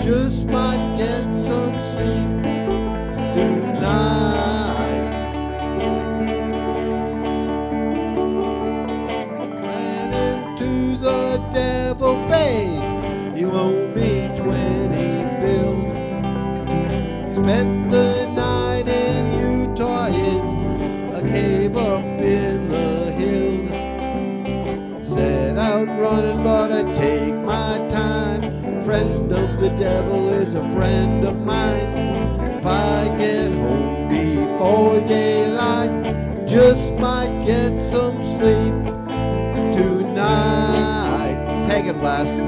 just might get some sleep tonight. Ran into the devil, babe. You owe me 20 bills. You spent the night in Utah in a cave up in the hills. Set out running, but I take my time. Friend of the devil is a friend of mine. If I get home before daylight, just might get some sleep tonight. Take it, Les.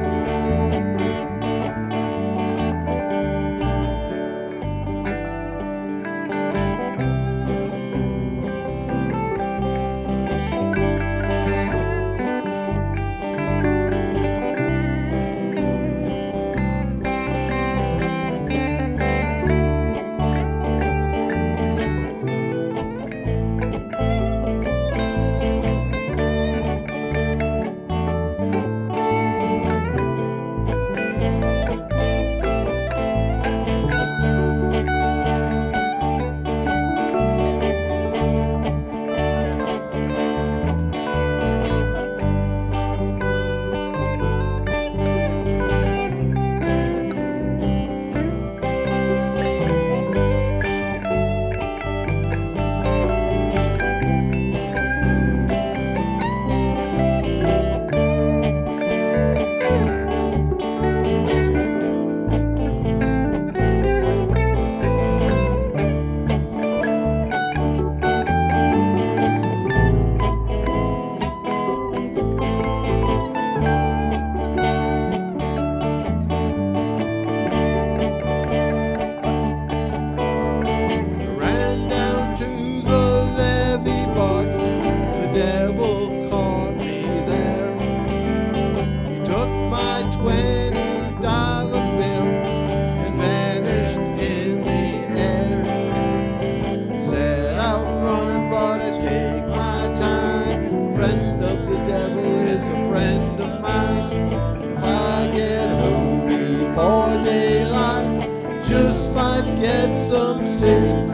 Get some sleep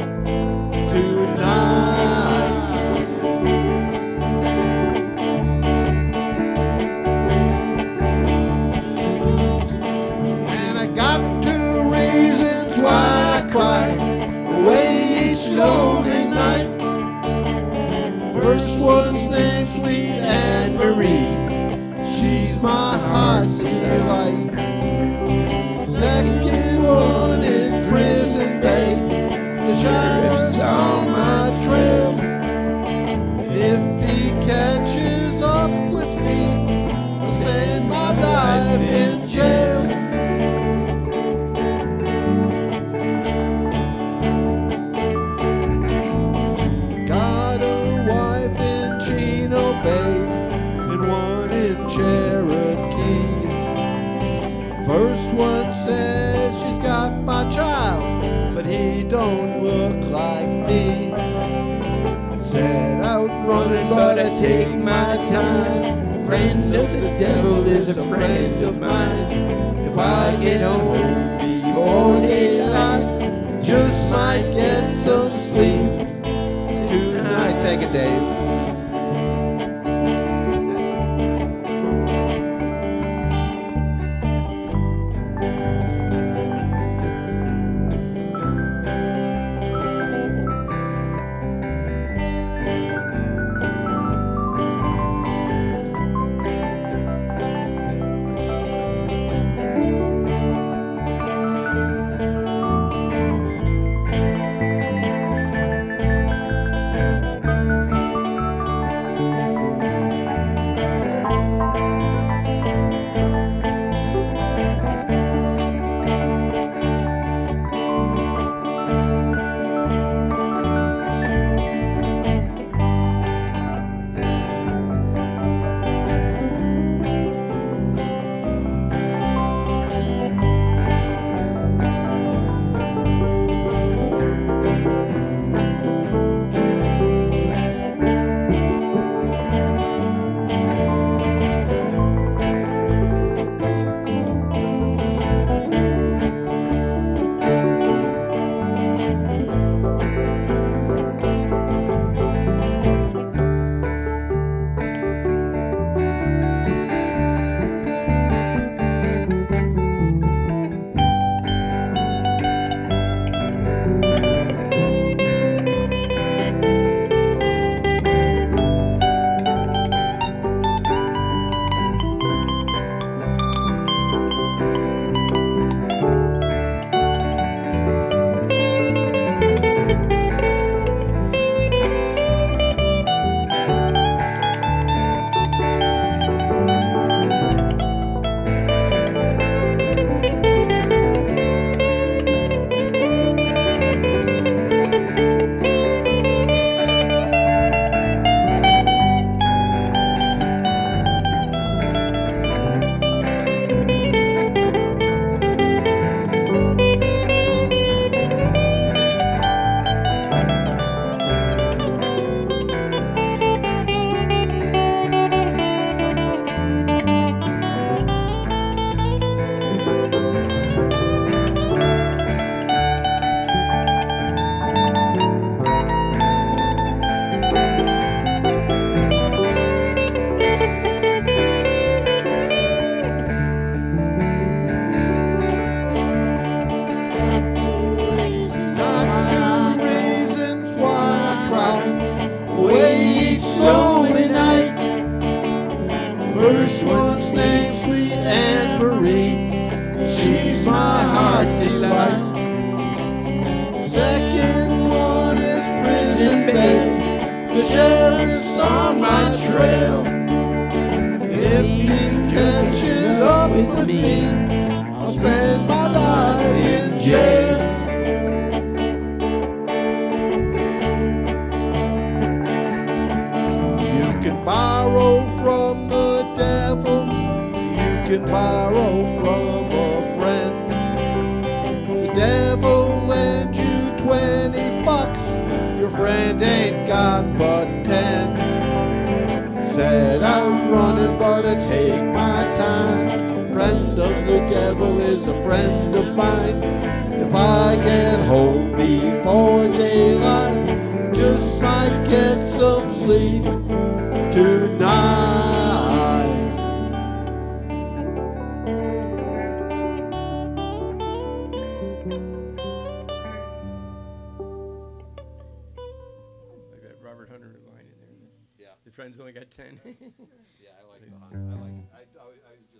tonight. And I got 2 reasons why I cry away each lonely night. First one's named Sweet Anne Marie. She's my heart's delight. Second one is Prison Babe. The sheriff's on my trail. If he catches up with me, I'll spend my life in jail. Got a wife in Chino, babe, and one in Cherokee. First one says she's got my child, but he don't look like me. Set out running, but I take my time. Friend of the devil is a friend of mine. If I get home before daylight, just might get some sleep tonight. Take it, Dave. on my trail. If he catches up with me, I'll spend my life in jail. You can borrow from the devil, you can borrow from a friend. The devil lends you $20, your friend ain't got but 10. Said I'm running but I take my time. Friend of the devil is a friend of mine. If I get home before daylight, just might get some sleep tonight. Like that Robert Hunter line in there. Yeah. The friends only got 10. Yeah, I like the hunt. I just